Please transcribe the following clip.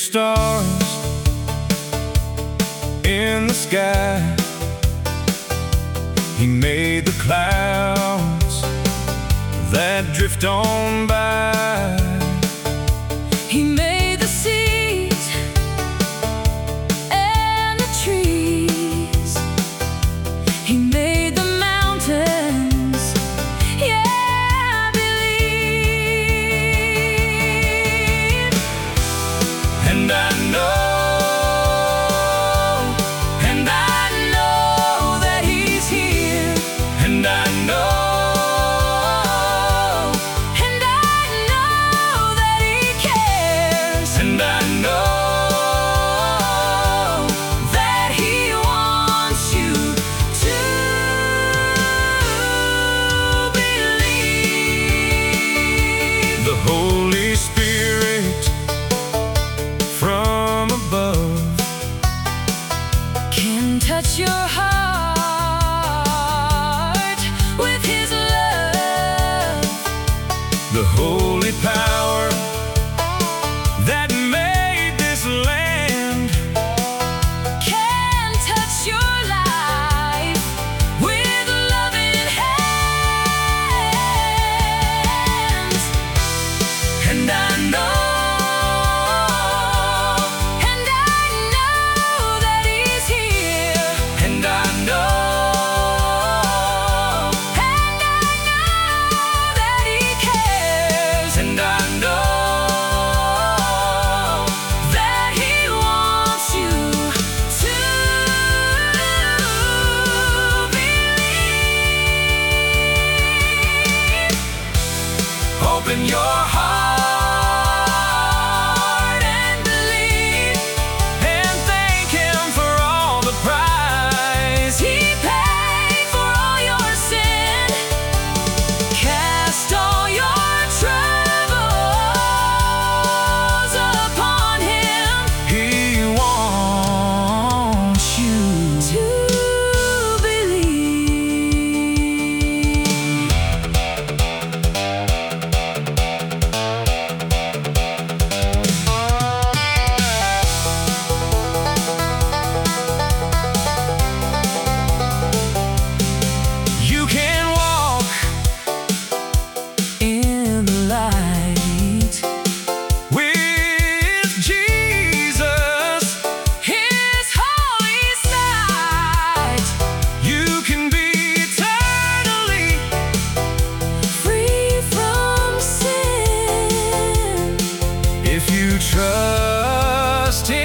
stars in the sky. He made the clouds that drift on by. He made the seas and the trees. He made the mountains. Yeah, I believe. And I know that He's here. And I know that He cares. And I know that He wants you to believe. the Holy Spirit from above Can touch your heart with His love. the holy power that made this land Can touch your life with loving hands. and I know that He's here. and I know that He cares. and I know That He wants you to believe. open your heart and believe, and thank Him for all the price He paid for all your sin. Cast all your troubles upon Him. He wants you To believe. You can walk In the light, with Jesus. His holy sight. You can be eternally Free from sin. if you trust Him.